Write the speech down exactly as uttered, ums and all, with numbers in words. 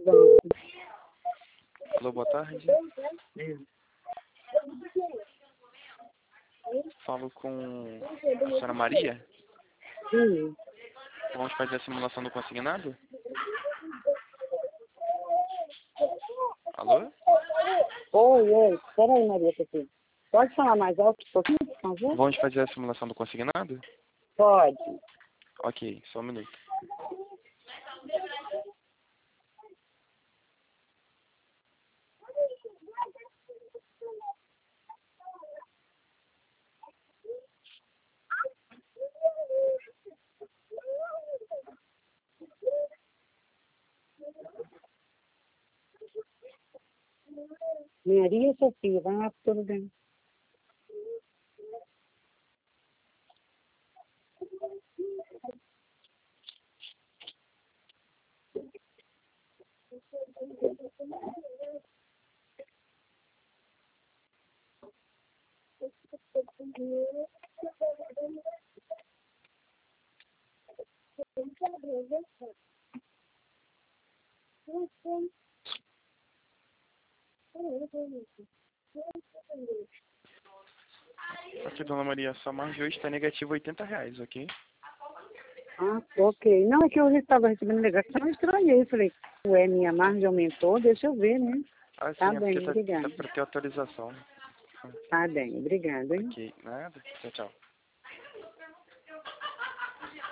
Alô, boa tarde. Falo com a senhora Maria. Sim. Vamos fazer a simulação do consignado? Alô? Oi, oi. Espera aí, Maria, aqui. Pode falar mais alto um pouquinho, por favor? Vamos fazer a simulação do consignado? Pode. Ok, só um minuto. Maria Sofia, vai lá pro lugar. Ok, dona Maria, sua margem hoje está negativa oitenta reais, ok? Ah, ok. Não, é que eu estava recebendo ligação, eu estranhei. Falei, ué, minha margem aumentou, deixa eu ver, né? Ah, sim, Tá é bem, porque tá, obrigada. tá para ter autorização. Tá bem, obrigada, hein? Ok, nada. Tchau, tchau.